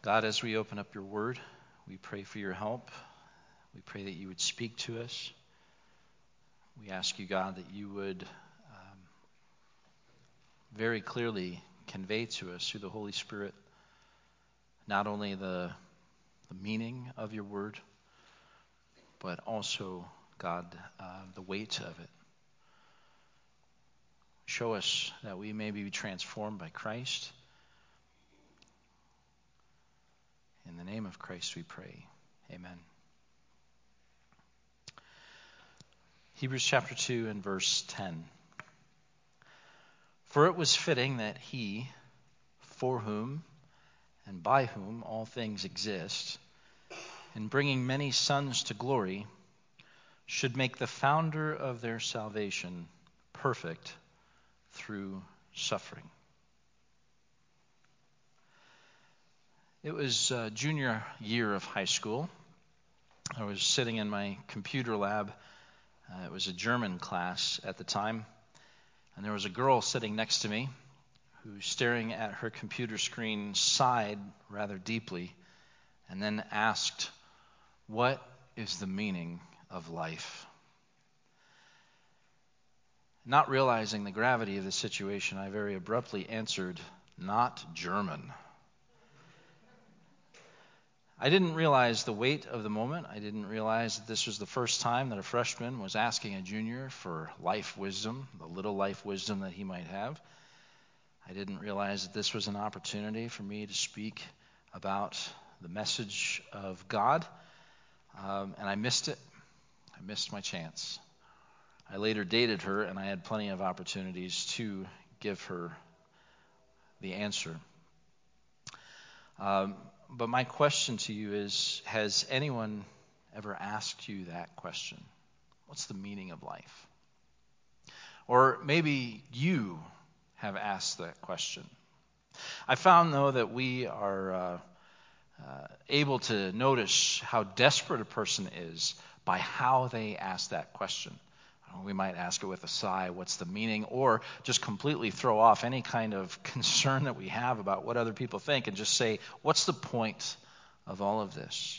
God, as we open up your word, we pray for your help. We pray that you would speak to us. We ask you, God, that you would very clearly convey to us through the Holy Spirit not only the meaning of your word, but also, God, the weight of it. Show us that we may be transformed by Christ. In the name of Christ we pray. Amen. Hebrews chapter 2 and verse 10. For it was fitting that he, for whom and by whom all things exist, in bringing many sons to glory, should make the founder of their salvation perfect through suffering. It was junior year of high school. I was sitting in my computer lab. It was a German class at the time. And there was a girl sitting next to me who, staring at her computer screen, sighed rather deeply and then asked, "What is the meaning of life?" Not realizing the gravity of the situation, I very abruptly answered, "Not German." I didn't realize the weight of the moment. I didn't realize that this was the first time that a freshman was asking a junior for life wisdom, the little life wisdom that he might have. I didn't realize that this was an opportunity for me to speak about the message of God, and I missed it. I missed my chance. I later dated her, and I had plenty of opportunities to give her the answer. But my question to you is, has anyone ever asked you that question? What's the meaning of life? Or maybe you have asked that question. I found, though, that we are able to notice how desperate a person is by how they ask that question. We might ask it with a sigh, what's the meaning? Or just completely throw off any kind of concern that we have about what other people think and just say, what's the point of all of this?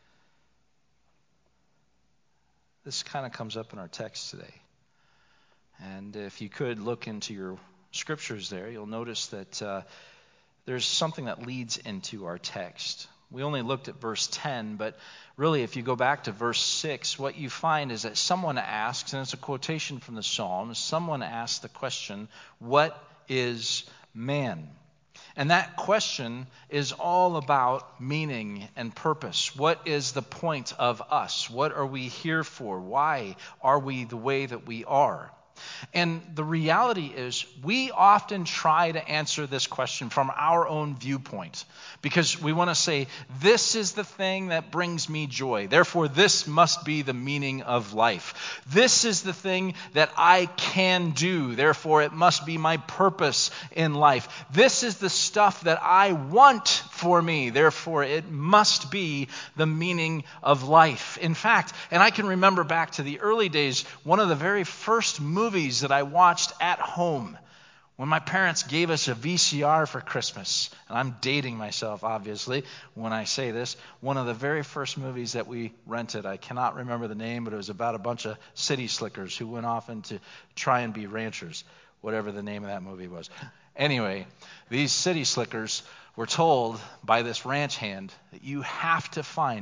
This kind of comes up in our text today. And if you could look into your scriptures there, you'll notice that there's something that leads into our text. We only looked at verse 10, but really if you go back to verse 6, what you find is that someone asks, and it's a quotation from the Psalms, someone asks the question, what is man? And that question is all about meaning and purpose. What is the point of us? What are we here for? Why are we the way that we are? And the reality is we often try to answer this question from our own viewpoint because we want to say, this is the thing that brings me joy. Therefore, this must be the meaning of life. This is the thing that I can do. Therefore, it must be my purpose in life. This is the stuff that I want for me. Therefore, it must be the meaning of life. In fact, and I can remember back to the early days, one of the very first movies that I watched at home when my parents gave us a VCR for Christmas. And I'm dating myself, obviously, when I say this. One of the very first movies that we rented, I cannot remember the name, but it was about a bunch of city slickers who went off to try and be ranchers, whatever the name of that movie was. Anyway, these city slickers were told by this ranch hand that you have to find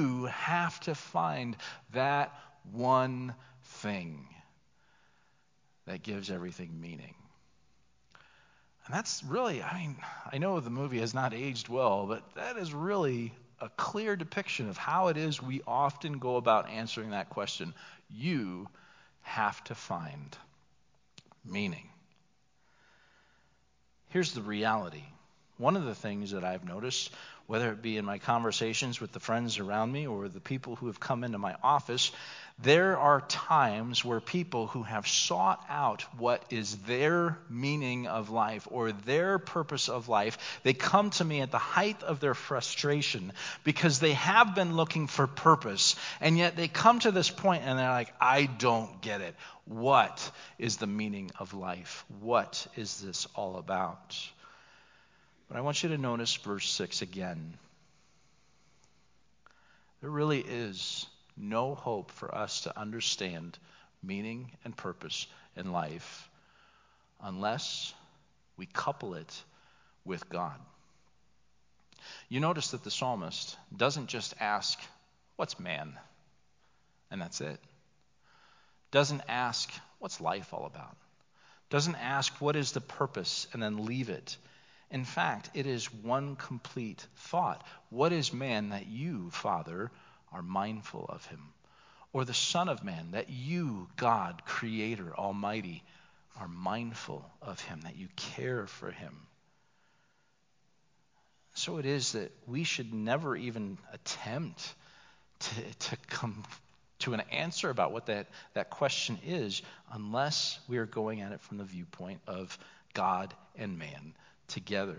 that one thing that gives everything meaning. And that's really, I know the movie has not aged well, but that is really a clear depiction of how it is we often go about answering that question. You have to find meaning. Here's the reality. One of the things that I've noticed, whether it be in my conversations with the friends around me or the people who have come into my office, there are times where people who have sought out what is their meaning of life or their purpose of life, they come to me at the height of their frustration because they have been looking for purpose, and yet they come to this point and they're like, I don't get it. What is the meaning of life? What is this all about? But I want you to notice verse 6 again. There really is no hope for us to understand meaning and purpose in life unless we couple it with God. You notice that the psalmist doesn't just ask, what's man? And that's it. Doesn't ask, what's life all about? Doesn't ask, what is the purpose? And then leave it. In fact, it is one complete thought. What is man that you, Father, are mindful of him? Or the Son of Man, that you, God, Creator, Almighty, are mindful of him, that you care for him. So it is that we should never even attempt to come to an answer about what that question is unless we are going at it from the viewpoint of God and man together.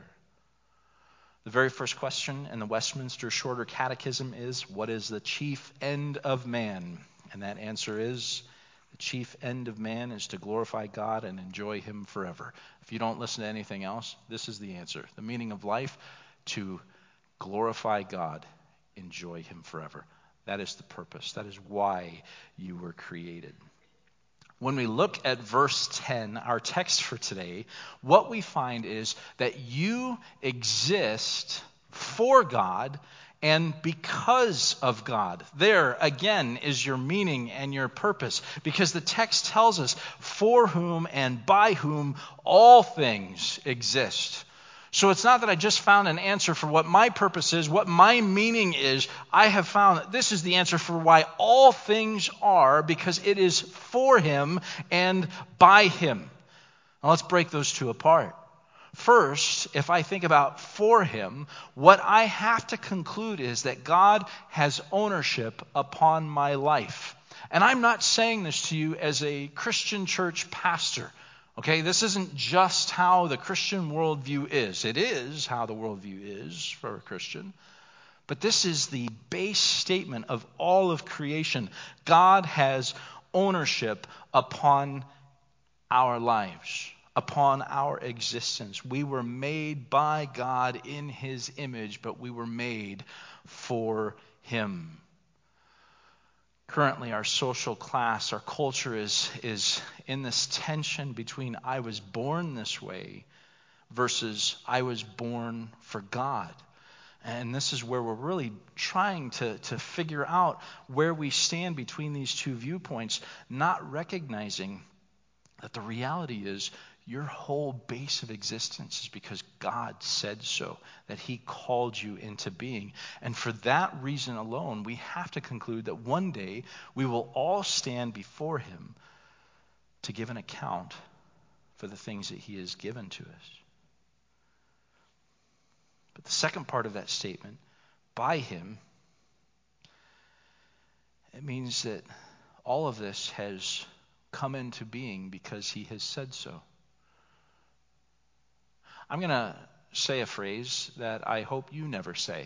The very first question in the Westminster Shorter Catechism is, what is the chief end of man? And that answer is, the chief end of man is to glorify God and enjoy him forever. If you don't listen to anything else, this is the answer. The meaning of life, to glorify God, enjoy him forever. That is the purpose. That is why you were created. When we look at verse 10, our text for today, what we find is that you exist for God and because of God. There, again, is your meaning and your purpose. Because the text tells us, for whom and by whom all things exist. So it's not that I just found an answer for what my purpose is, what my meaning is. I have found that this is the answer for why all things are, because it is for him and by him. Now let's break those two apart. First, if I think about for him, what I have to conclude is that God has ownership upon my life. And I'm not saying this to you as a Christian church pastor. Okay, this isn't just how the Christian worldview is. It is how the worldview is for a Christian. But this is the base statement of all of creation. God has ownership upon our lives, upon our existence. We were made by God in his image, but we were made for him. Currently, our social class, our culture is in this tension between I was born this way versus I was born for God. And this is where we're really trying to figure out where we stand between these two viewpoints, not recognizing that the reality is your whole base of existence is because God said so, that he called you into being. And for that reason alone, we have to conclude that one day we will all stand before him to give an account for the things that he has given to us. But the second part of that statement, by him, it means that all of this has come into being because he has said so. I'm going to say a phrase that I hope you never say,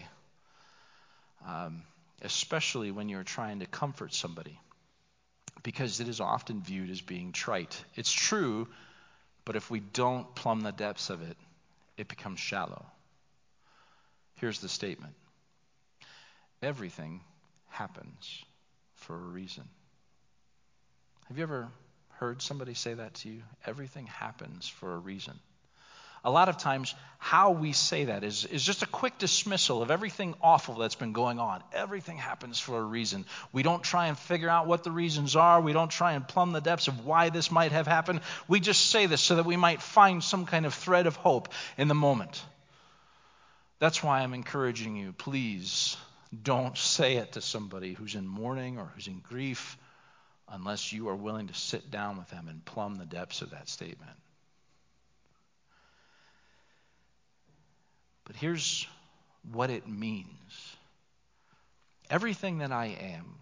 especially when you're trying to comfort somebody, because it is often viewed as being trite. It's true, but if we don't plumb the depths of it, it becomes shallow. Here's the statement. Everything happens for a reason. Have you ever heard somebody say that to you? Everything happens for a reason. A lot of times, how we say that is just a quick dismissal of everything awful that's been going on. Everything happens for a reason. We don't try and figure out what the reasons are. We don't try and plumb the depths of why this might have happened. We just say this so that we might find some kind of thread of hope in the moment. That's why I'm encouraging you, please don't say it to somebody who's in mourning or who's in grief unless you are willing to sit down with them and plumb the depths of that statement. But here's what it means. Everything that I am,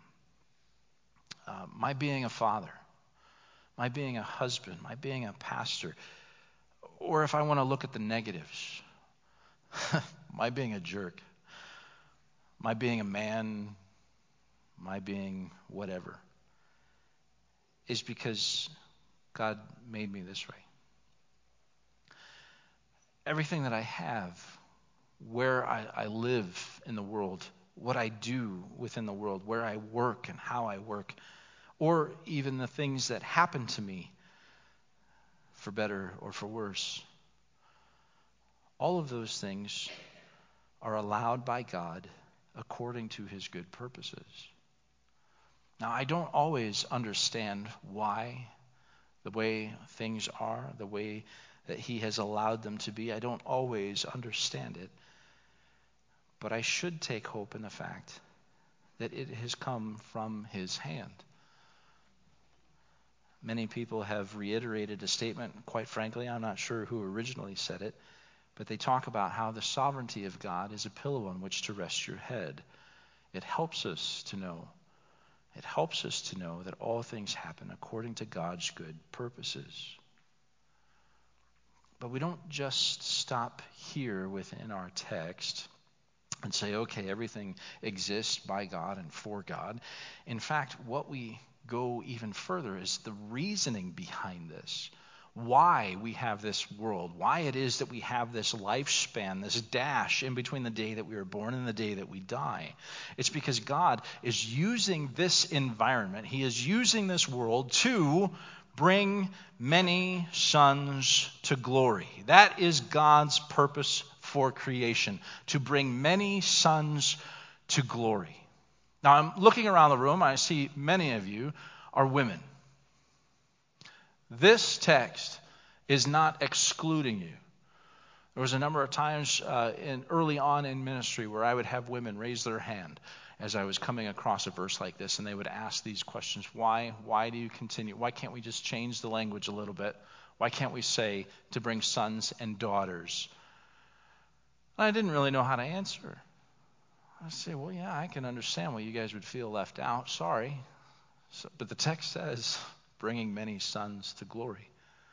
my being a father, my being a husband, my being a pastor, or if I want to look at the negatives, my being a jerk, my being a man, my being whatever, is because God made me this way. everything that I have, where I live in the world, what I do within the world, where I work and how I work, or even the things that happen to me, for better or for worse. All of those things are allowed by God according to his good purposes. Now, I don't always understand why, the way things are, the way that he has allowed them to be. I don't always understand it. But I should take hope in the fact that it has come from his hand. Many people have reiterated a statement, quite frankly, I'm not sure who originally said it, but they talk about how the sovereignty of God is a pillow on which to rest your head. It helps us to know. It helps us to know that all things happen according to God's good purposes. But we don't just stop here within our text and say, okay, everything exists by God and for God. In fact, what we go even further is the reasoning behind this. Why we have this world, why it is that we have this lifespan, this dash in between the day that we were born and the day that we die. It's because God is using this environment, he is using this world to bring many sons to glory. That is God's purpose for creation, to bring many sons to glory. Now, I'm looking around the room, I see many of you are women. This text is not excluding you. There was a number of times early on in ministry where I would have women raise their hand as I was coming across a verse like this, and they would ask these questions. Why do you continue? Why can't we just change the language a little bit? Why can't we say to bring sons and daughters? I didn't really know how to answer. I say, well, yeah, I can understand why you guys would feel left out. Sorry. But the text says, bringing many sons to glory.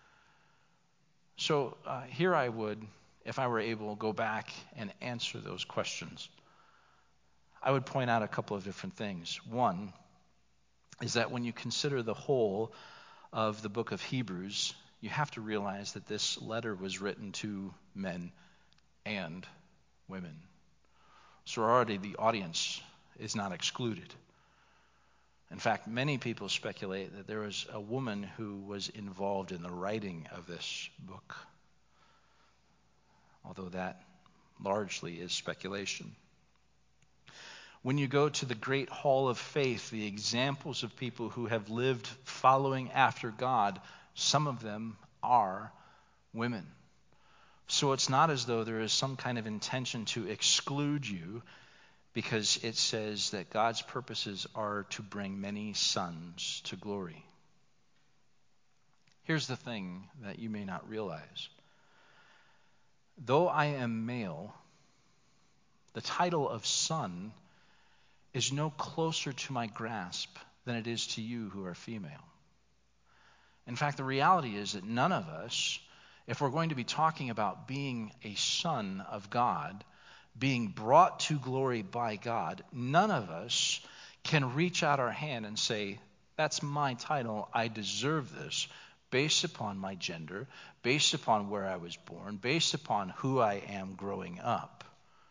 So here I would, if I were able, go back and answer those questions. I would point out a couple of different things. One is that when you consider the whole of the book of Hebrews, you have to realize that this letter was written to men and women. So already the audience is not excluded. In fact, many people speculate that there was a woman who was involved in the writing of this book, although that largely is speculation. When you go to the great hall of faith, the examples of people who have lived following after God, some of them are women. So it's not as though there is some kind of intention to exclude you, because it says that God's purposes are to bring many sons to glory. Here's the thing that you may not realize. Though I am male, the title of son is no closer to my grasp than it is to you who are female. In fact, the reality is that none of us, if we're going to be talking about being a son of God, being brought to glory by God, none of us can reach out our hand and say, that's my title, I deserve this, based upon my gender, based upon where I was born, based upon who I am growing up.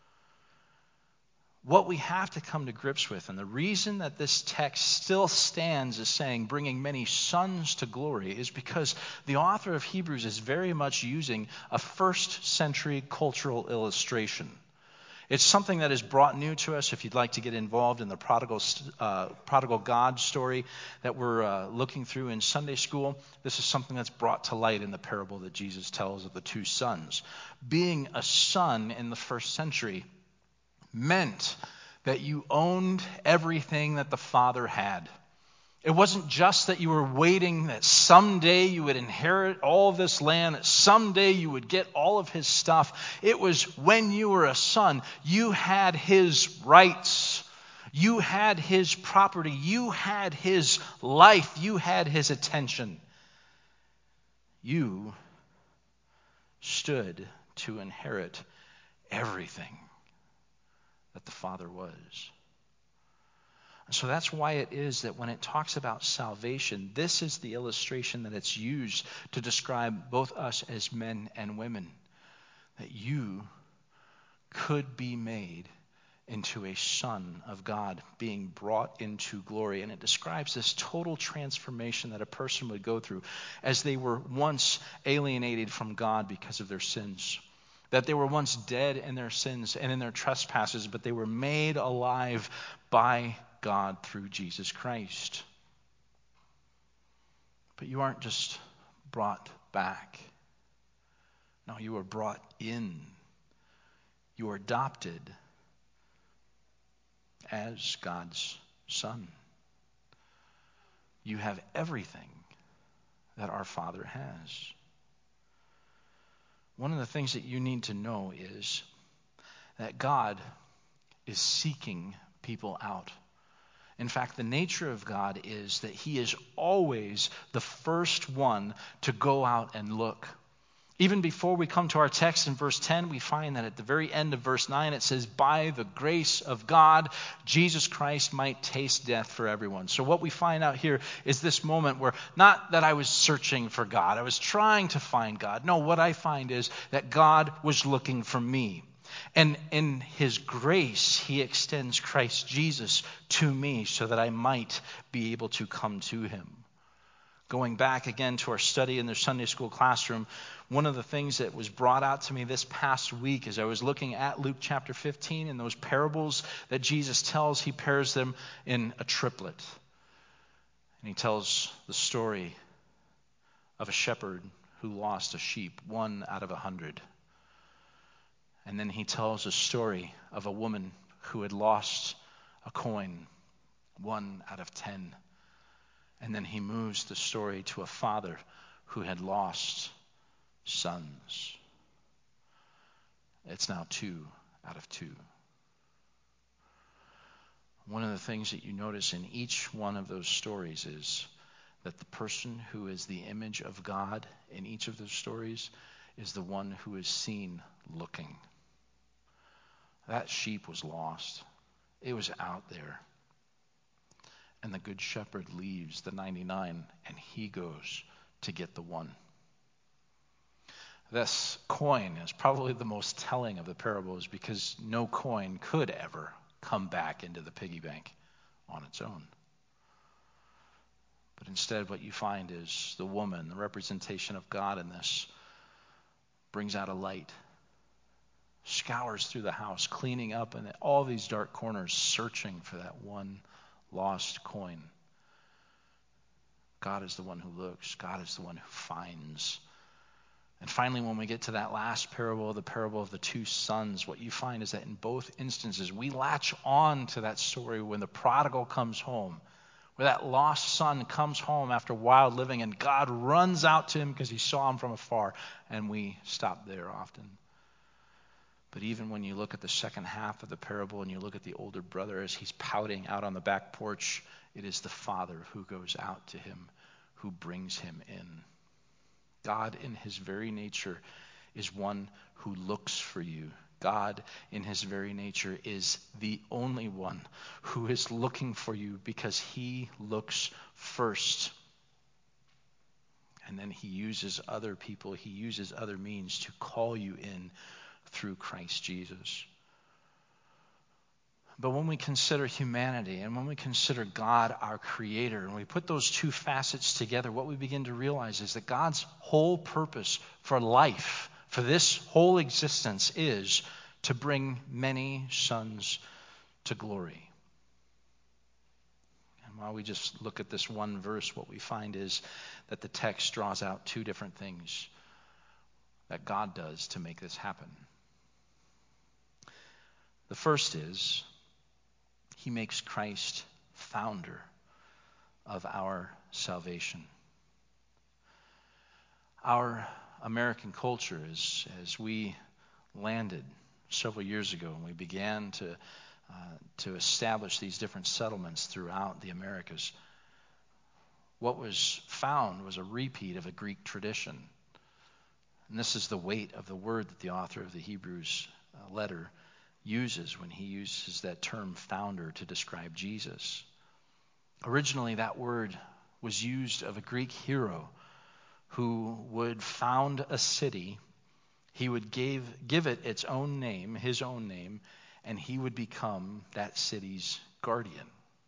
What we have to come to grips with, and the reason that this text still stands as saying bringing many sons to glory, is because the author of Hebrews is very much using a first century cultural illustration. It's something that is brought new to us. If you'd like to get involved in the prodigal God story that we're looking through in Sunday school, this is something that's brought to light in the parable that Jesus tells of the two sons. Being a son in the first century meant that you owned everything that the Father had. It wasn't just that you were waiting that someday you would inherit all of this land, that someday you would get all of his stuff. It was when you were a son, you had his rights. You had his property. You had his life. You had his attention. You stood to inherit everything that the Father was. So that's why it is that when it talks about salvation, this is the illustration that it's used to describe both us as men and women. that you could be made into a son of God, being brought into glory. And it describes this total transformation that a person would go through as they were once alienated from God because of their sins. That they were once dead in their sins and in their trespasses, but they were made alive by God through Jesus Christ. But you aren't just brought back. No, you are brought in. You are adopted as God's son. You have everything that our Father has. One of the things that you need to know is that God is seeking people out. In fact, the nature of God is that He is always the first one to go out and look. Even before we come to our text in verse 10, we find that at the very end of verse 9, it says, by the grace of God, Jesus Christ might taste death for everyone. So what we find out here is this moment where not that I was searching for God, I was trying to find God. No, what I find is that God was looking for me. And in His grace, He extends Christ Jesus to me so that I might be able to come to Him. Going back again to our study in the Sunday school classroom, one of the things that was brought out to me this past week as I was looking at Luke chapter 15 and those parables that Jesus tells, He pairs them in a triplet. And He tells the story of a shepherd who lost a sheep, 1 out of 100. And then He tells a story of a woman who had lost a coin, 1 out of 10. And then He moves the story to a father who had lost sons. It's now 2 out of 2. One of the things that you notice in each one of those stories is that the person who is the image of God in each of those stories is the one who is seen looking. That sheep was lost. It was out there. And the good shepherd leaves the 99 and he goes to get the one. This coin is probably the most telling of the parables because no coin could ever come back into the piggy bank on its own. But instead what you find is the woman, the representation of God in this, brings out a light, scours through the house, cleaning up in all these dark corners, searching for that one lost coin. God is the one who looks. God is the one who finds. And finally, when we get to that last parable, the parable of the 2 sons, what you find is that in both instances, we latch on to that story when the prodigal comes home, where that lost son comes home after wild living, and God runs out to him because He saw him from afar, and we stop there often. But even when you look at the second half of the parable and you look at the older brother as he's pouting out on the back porch, it is the father who goes out to him, who brings him in. God in His very nature is one who looks for you. God in His very nature is the only one who is looking for you because He looks first. And then He uses other people, He uses other means to call you in through Christ Jesus. But when we consider humanity and when we consider God, our Creator, and we put those 2 facets together, what we begin to realize is that God's whole purpose for life, for this whole existence, is to bring many sons to glory. And while we just look at this one verse, what we find is that the text draws out 2 different things that God does to make this happen. The first is He makes Christ founder of our salvation. Our American culture, as we landed several years ago and we began to establish these different settlements throughout the Americas, what was found was a repeat of a Greek tradition. And this is the weight of the word that the author of the Hebrews letter uses when he uses that term founder to describe Jesus. Originally, that word was used of a Greek hero who would found a city. He would give it its own name, his own name, and he would become that city's guardian.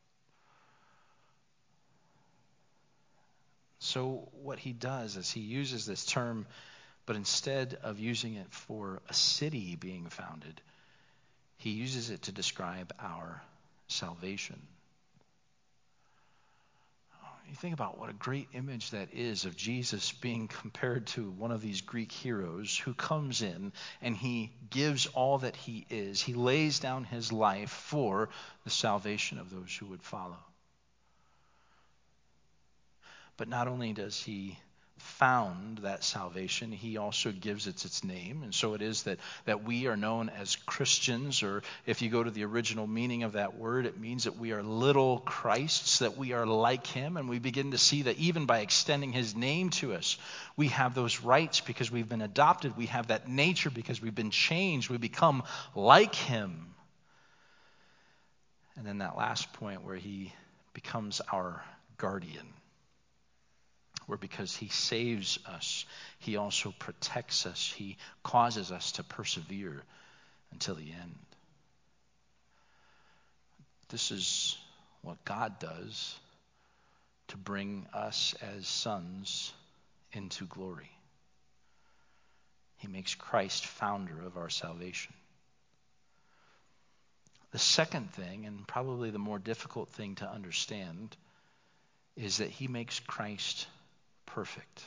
So what he does is he uses this term, but instead of using it for a city being founded, he uses it to describe our salvation. You think about what a great image that is of Jesus being compared to one of these Greek heroes who comes in and he gives all that he is. He lays down his life for the salvation of those who would follow. But not only does he found that salvation, he also gives it its name. And so it is that we are known as Christians, or if you go to the original meaning of that word, it means that we are little Christs, that we are like him. And we begin to see that even by extending his name to us, we have those rights because we've been adopted. We have that nature because we've been changed. We become like him. And then that last point where he becomes our guardian, where because he saves us, he also protects us. He causes us to persevere until the end. This is what God does to bring us as sons into glory. He makes Christ founder of our salvation. The second thing, and probably the more difficult thing to understand, is that he makes Christ perfect.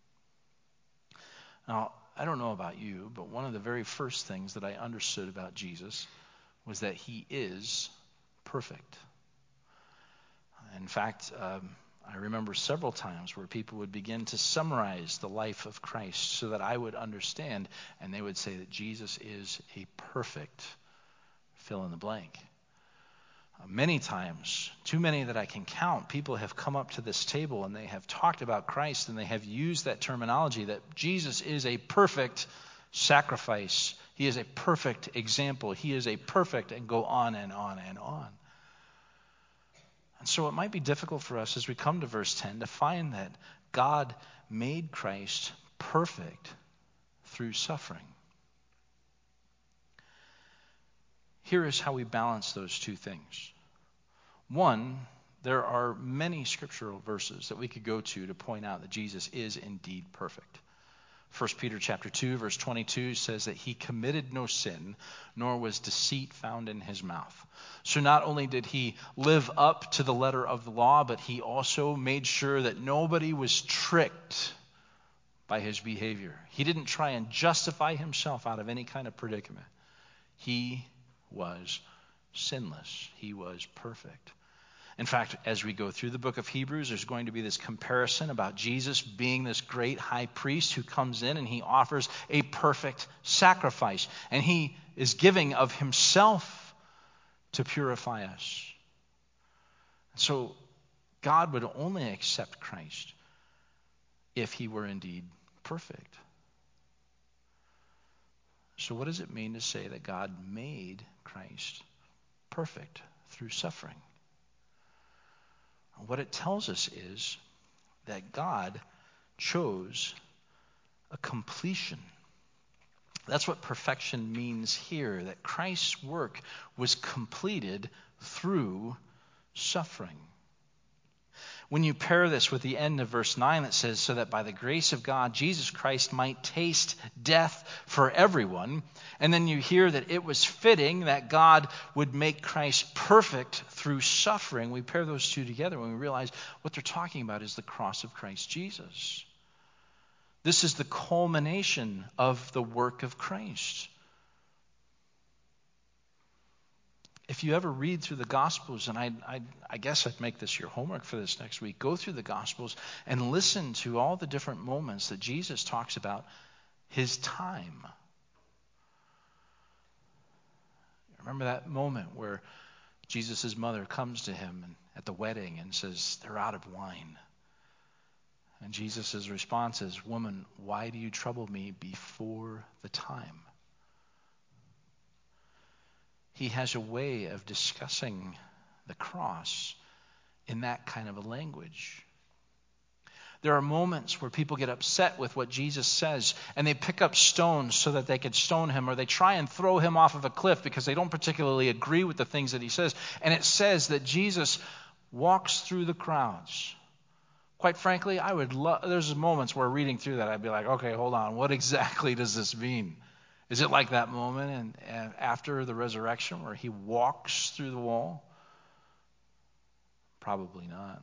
Now, I don't know about you, but one of the very first things that I understood about Jesus was that he is perfect. In fact, I remember several times where people would begin to summarize the life of Christ so that I would understand, and they would say that Jesus is a perfect fill in the blank. Many times, too many that I can count, people have come up to this table and they have talked about Christ and they have used that terminology that Jesus is a perfect sacrifice. He is a perfect example. He is a perfect, and go on and on and on. And so it might be difficult for us as we come to verse 10 to find that God made Christ perfect through suffering. Here is how we balance those two things. One, there are many scriptural verses that we could go to point out that Jesus is indeed perfect. 1 Peter chapter 2, verse 22 says that he committed no sin, nor was deceit found in his mouth. So not only did he live up to the letter of the law, but he also made sure that nobody was tricked by his behavior. He didn't try and justify himself out of any kind of predicament. He was sinless. He was perfect. In fact, as we go through the book of Hebrews, there's going to be this comparison about Jesus being this great high priest who comes in and he offers a perfect sacrifice. And he is giving of himself to purify us. So God would only accept Christ if he were indeed perfect. So what does it mean to say that God made Christ perfect through suffering? What it tells us is that God chose a completion. That's what perfection means here, that Christ's work was completed through suffering. When you pair this with the end of verse 9 that says, so that by the grace of God, Jesus Christ might taste death for everyone. And then you hear that it was fitting that God would make Christ perfect through suffering. We pair those two together when we realize what they're talking about is the cross of Christ Jesus. This is the culmination of the work of Christ. If you ever read through the Gospels, and I guess I'd make this your homework for this next week, go through the Gospels and listen to all the different moments that Jesus talks about his time. Remember that moment where Jesus' mother comes to him at the wedding and says, they're out of wine. And Jesus' response is, woman, why do you trouble me before the time? He has a way of discussing the cross in that kind of a language. There are moments where people get upset with what Jesus says, and they pick up stones so that they could stone him, or they try and throw him off of a cliff because they don't particularly agree with the things that he says. And it says that Jesus walks through the crowds. Quite frankly, there's moments where reading through that, I'd be like, okay, hold on, what exactly does this mean? Is it like that moment and after the resurrection where he walks through the wall? Probably not.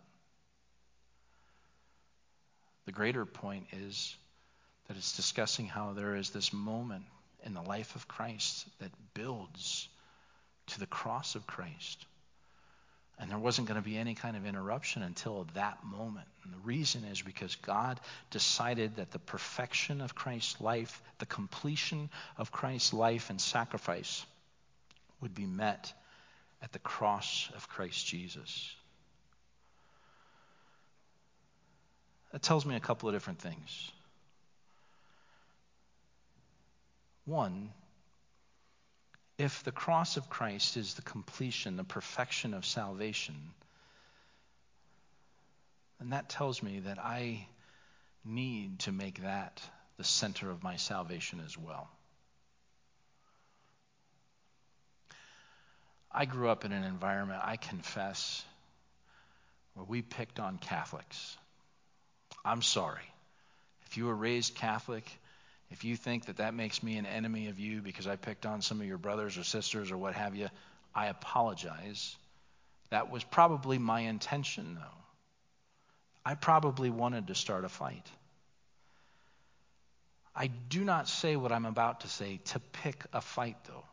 The greater point is that it's discussing how there is this moment in the life of Christ that builds to the cross of Christ. And there wasn't going to be any kind of interruption until that moment. And the reason is because God decided that the perfection of Christ's life, the completion of Christ's life and sacrifice would be met at the cross of Christ Jesus. That tells me a couple of different things. One, if the cross of Christ is the completion, the perfection of salvation, then that tells me that I need to make that the center of my salvation as well. I grew up in an environment, I confess, where we picked on Catholics. I'm sorry. If you were raised Catholic, if you think that makes me an enemy of you because I picked on some of your brothers or sisters or what have you, I apologize. That was probably my intention, though. I probably wanted to start a fight. I do not say what I'm about to say to pick a fight, though.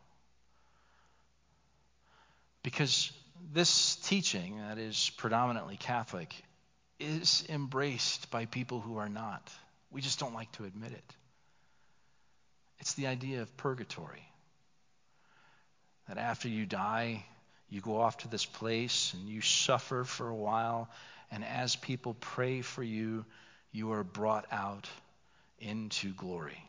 Because this teaching that is predominantly Catholic is embraced by people who are not. We just don't like to admit it. It's the idea of purgatory. That after you die, you go off to this place and you suffer for a while, and as people pray for you, you are brought out into glory.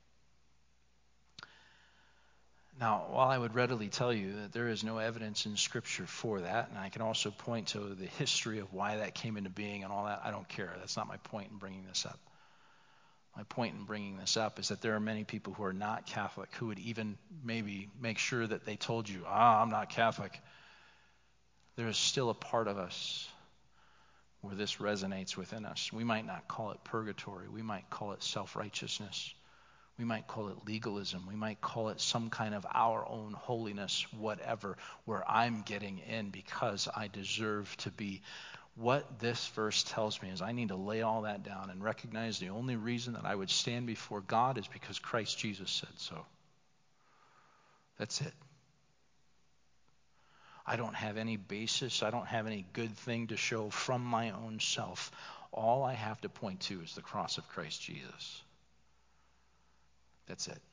Now, while I would readily tell you that there is no evidence in Scripture for that, and I can also point to the history of why that came into being and all that, I don't care. That's not my point in bringing this up. My point in bringing this up is that there are many people who are not Catholic who would even maybe make sure that they told you, I'm not Catholic. There is still a part of us where this resonates within us. We might not call it purgatory. We might call it self-righteousness. We might call it legalism. We might call it some kind of our own holiness, whatever, where I'm getting in because I deserve to be. What this verse tells me is I need to lay all that down and recognize the only reason that I would stand before God is because Christ Jesus said so. That's it. I don't have any basis. I don't have any good thing to show from my own self. All I have to point to is the cross of Christ Jesus. That's it.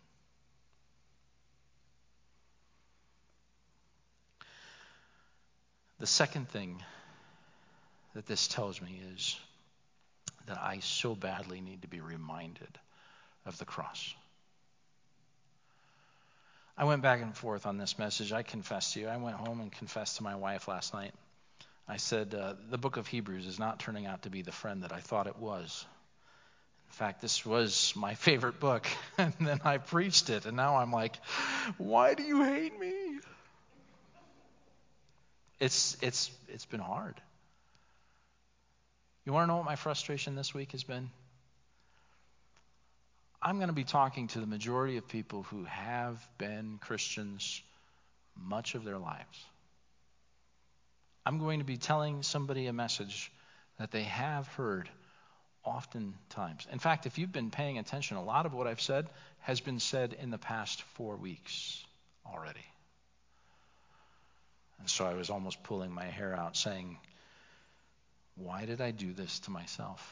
The second thing that this tells me is that I so badly need to be reminded of the cross. I went back and forth on this message. I confess to you. I went home and confessed to my wife last night. I said, the book of Hebrews is not turning out to be the friend that I thought it was. In fact, this was my favorite book. And then I preached it. And now I'm like, why do you hate me? It's been hard. You want to know what my frustration this week has been? I'm going to be talking to the majority of people who have been Christians much of their lives. I'm going to be telling somebody a message that they have heard oftentimes. In fact, if you've been paying attention, a lot of what I've said has been said in the past 4 weeks already. And so I was almost pulling my hair out saying, why did I do this to myself?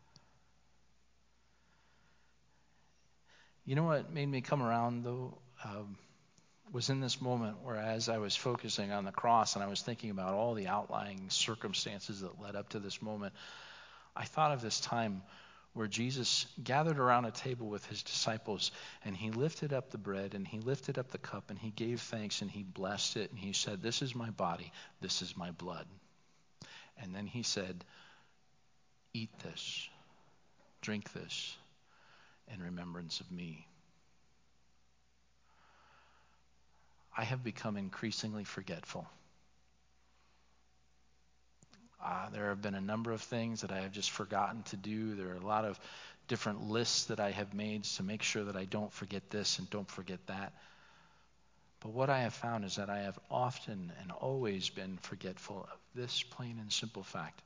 You know what made me come around, though, was in this moment where as I was focusing on the cross and I was thinking about all the outlying circumstances that led up to this moment, I thought of this time where Jesus gathered around a table with his disciples and he lifted up the bread and he lifted up the cup and he gave thanks and he blessed it and he said, "This is my body, this is my blood." And then he said, "Eat this. Drink this in remembrance of me. I have become increasingly forgetful. There have been a number of things that I have just forgotten to do. There are a lot of different lists that I have made to make sure that I don't forget this and don't forget that. But what I have found is that I have often and always been forgetful of this plain and simple fact.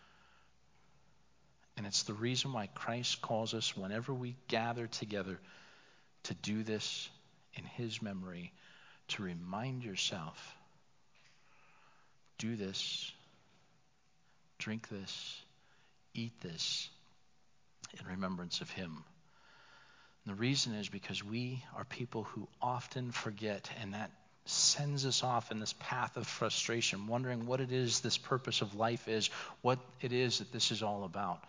And it's the reason why Christ calls us whenever we gather together to do this in his memory, to remind yourself, do this, drink this, eat this in remembrance of him. And the reason is because we are people who often forget, and that sends us off in this path of frustration, wondering what it is this purpose of life is, what it is that this is all about.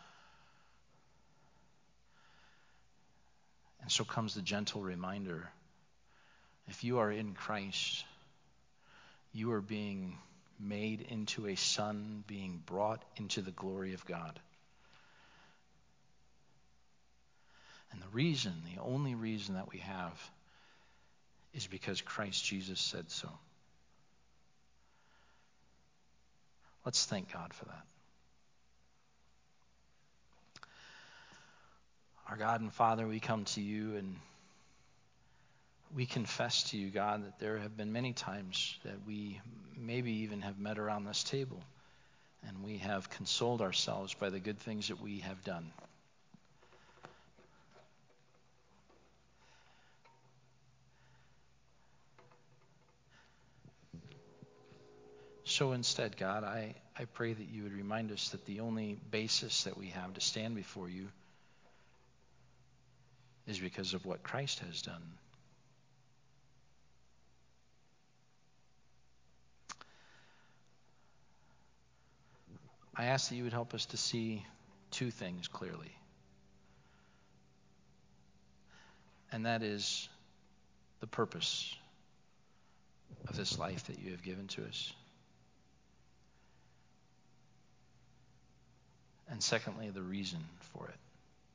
And so comes the gentle reminder, if you are in Christ, you are being made into a son, being brought into the glory of God. And the only reason that we have, is because Christ Jesus said so. Let's thank God for that. Our God and Father, we come to you and we confess to you, God, that there have been many times that we maybe even have met around this table and we have consoled ourselves by the good things that we have done. So instead, God, I pray that you would remind us that the only basis that we have to stand before you is because of what Christ has done. I ask that you would help us to see two things clearly. And that is the purpose of this life that you have given to us. And secondly, the reason for it.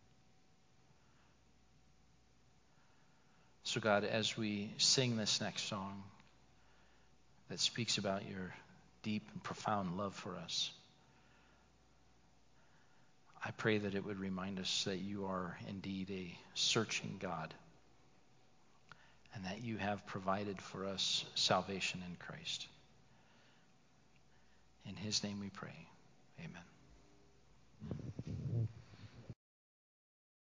So God, as we sing this next song that speaks about your deep and profound love for us, I pray that it would remind us that you are indeed a searching God and that you have provided for us salvation in Christ. In his name we pray. Amen.